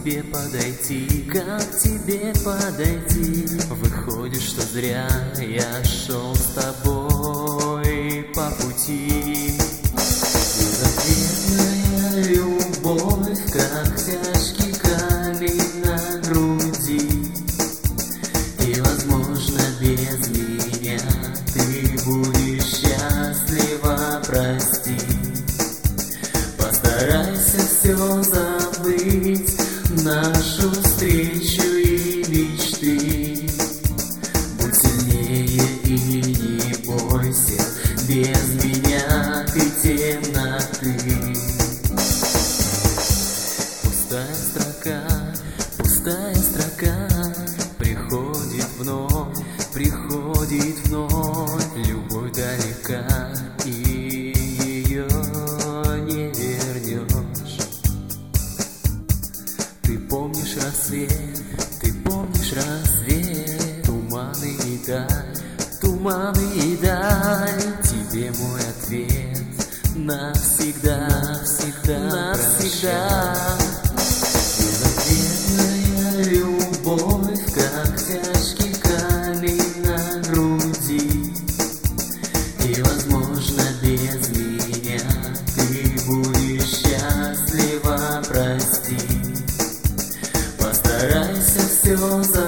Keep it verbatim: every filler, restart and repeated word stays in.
тебе подойти, как тебе подойти? Выходит, что зря я шел с тобой по пути. Безответная любовь, как тяжкий камень на груди. И, возможно, без меня ты будешь счастлива, прости. Постарайся все забыть, нашу встречу и мечты. Будь сильнее и не бойся, без меня ты темноты. Пустая строка, пустая строка, приходит вновь, приходит вновь. Любовь далека, и ее не вернешь. Ты помнишь рассвет, ты помнишь рассвет, туманы и даль, туманы и даль. Тебе мой ответ навсегда, навсегда, навсегда. Безответная любовь, как тяжкий камень на груди. И, возможно, без меня ты будешь счастлива, прости. Постарайся все забыть.